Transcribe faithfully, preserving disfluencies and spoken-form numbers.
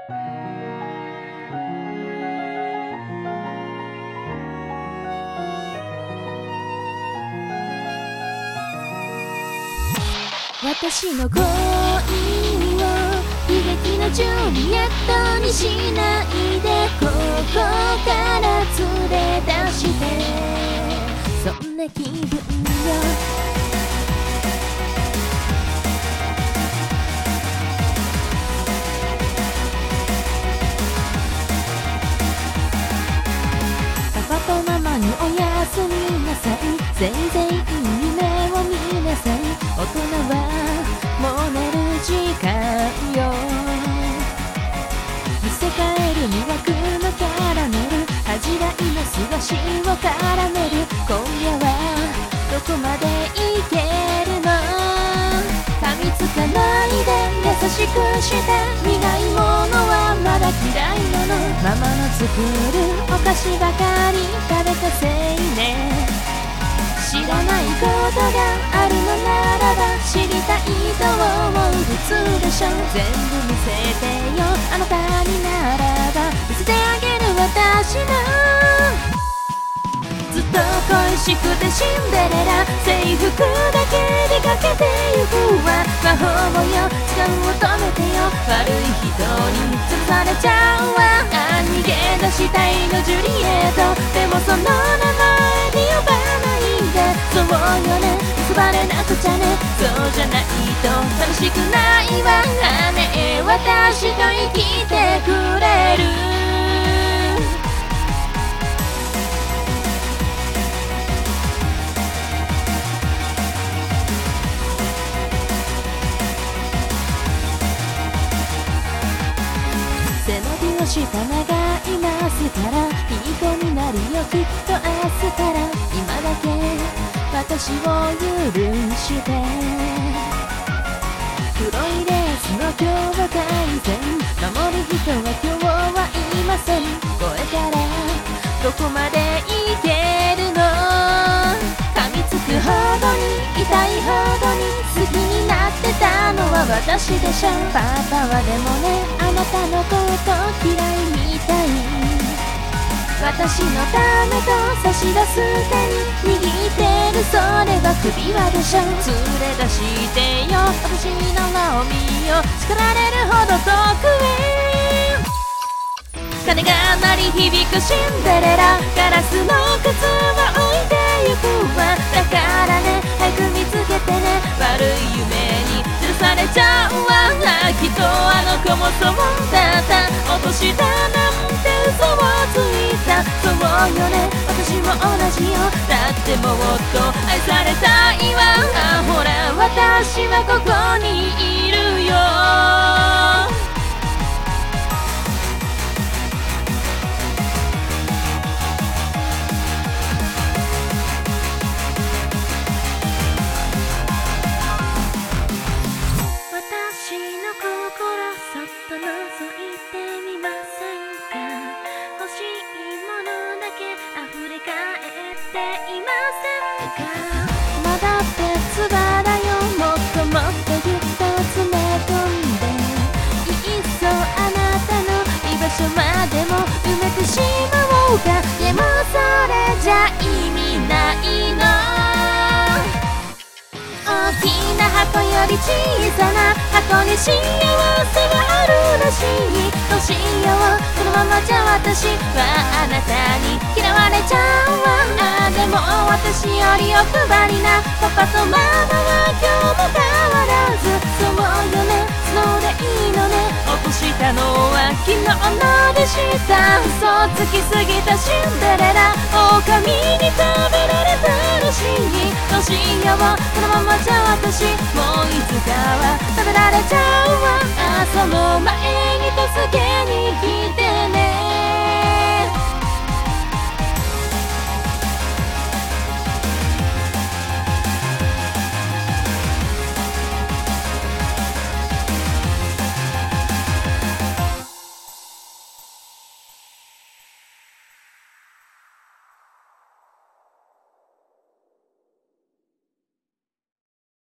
私の恋を悲劇のジュリエットにしないで、ここから連れ出して、そんな気分よ。パパとママにおやすみなさい、全然いい夢を見なさい、大人はもう寝る時間よ。見せ替える魅惑のキャラメル、恥じらいの過ごしを絡める、今夜はどこまでいけるの。噛みつかないで優しくして、苦いものはまだ嫌いなの。ママの作るお菓子ばかり食べたせいね。知らないことがあるのならば知りたいと思う普通でしょ。全部見せてよあなたにならば、見せてあげる私のずっと恋しくてシンデレラ、制服だけでかけてゆくわ。魔法よ時間を止めてよ、悪い人に潰されちゃうわ。あ逃げ出したいのジュリエット、でもその名前で呼ばないで。そうよね結ばれなくちゃね、そうじゃないと寂しくないわ。ねえ私と生きてくれる。背伸びをした名がいますから、いい子になるよきっと明日から。今だけ私を許して、黒いレースの境界線守る人は今日はいません。越えたらどこまで行けるの。噛みつくほどに痛いほどに好きになってたのは私でしょ。パパはでもねあなたのこと嫌いみたい。私のためと差し出す手に握ってるそれは首輪でしょ。連れ出してよ私のナオミを、叱られるほど遠くへ。鐘が鳴り響くシンデレラ、ガラスの靴は置いてゆくわ。だからね早く見つけてね、悪い夢に吊るされちゃうわ。きっとあの子もそうだった、落としたなんて嘘をついた。そうよね私も同じよ、だってもっと愛されたいわ。あほら私はここにいるよ。まだ別腹よ、もっともっとぎゅっと詰め込んで、いっそあなたの居場所までも埋めてしまおうか。でもそれじゃ意味ないの。大きな箱より小さな箱に幸せはあるらしい。どうしようこのままじゃ私はあなたに嫌われちゃうわ。あでも私より欲張りなパパとママは今日も変わらず。そうよねそうでいいのね、落としたのは昨日のでした。嘘つきすぎたシンデレラ、狼に食べられたらしい。どうしようこのままじゃ私もういつかは食べられちゃうわ。あその前に助け